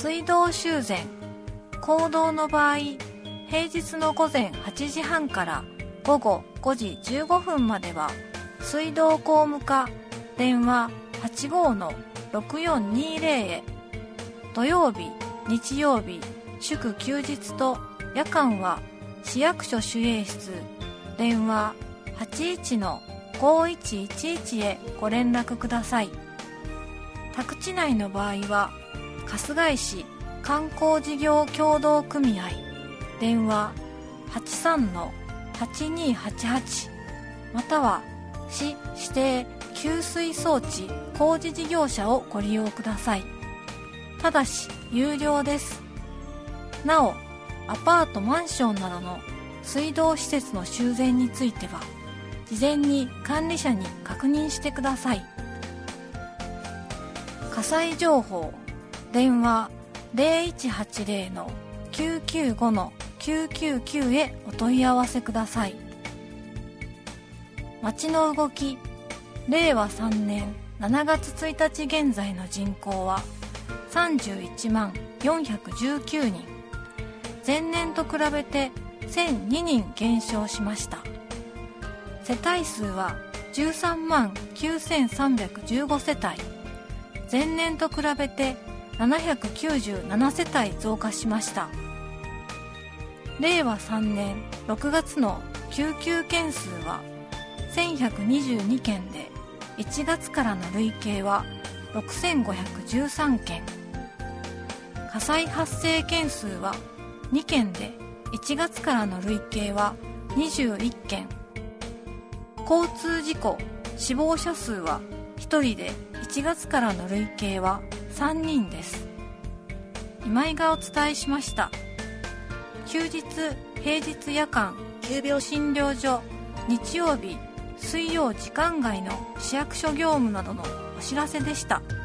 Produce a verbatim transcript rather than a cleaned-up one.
水道修繕公道の場合、平日のごぜんはちじはんからごごごじじゅうごふんまでは水道工務課電話 はちごーのろくよんにーぜろ へ、土曜日日曜日祝休日と夜間は市役所守衛室電話 はちいちのごいちいちいち へご連絡ください。宅地内の場合は春日井市観光事業協同組合電話 はちさんのはちにーはちはち または市指定給水装置工事事業者をご利用ください。ただし有料です。なお、アパートマンションなどの水道施設の修繕については事前に管理者に確認してください。火災情報電話 ゼロいちはちゼロのきゅうきゅうごのきゅうきゅうきゅう へお問い合わせください。町の動き、れいわさんねんしちがつついたち現在の人口はさんじゅういちまんよんひゃくじゅうきゅうにん、前年と比べてせんににん減少しました。世帯数はじゅうさんまんきゅうせんさんびゃくじゅうごせたい、前年と比べてななひゃくきゅうじゅうななせたい増加しました。れいわさんねんろくがつの救急件数はせんひゃくにじゅうにけんで、いちがつからの累計はろくせんごひゃくじゅうさんけん、火災発生件数はにけんで、いちがつからの累計はにじゅういっけん、交通事故死亡者数はひとりで、いちがつからの累計はさんにんです。今井がお伝えしました。休日平日夜間急病診療所、日曜日水曜時間外の市役所業務などのお知らせでした。